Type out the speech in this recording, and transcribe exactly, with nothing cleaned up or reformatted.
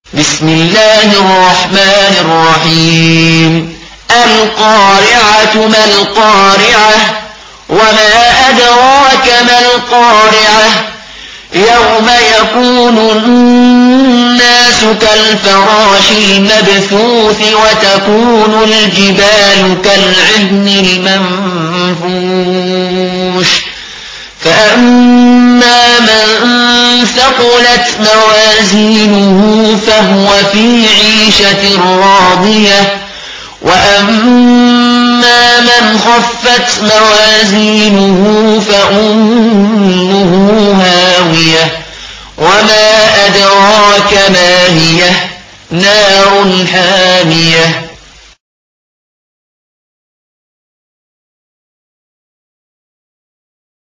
بسم الله الرحمن الرحيم القارعة ما القارعة وما أدراك ما القارعة يوم يكون الناس كالفراش المبثوث وتكون الجبال كالعهن المنفوش فأما من ثقلت موازينه فهو في عيشة راضية وأما من خفت موازينه فأمه هاوية وما أدراك ما هي نار حامية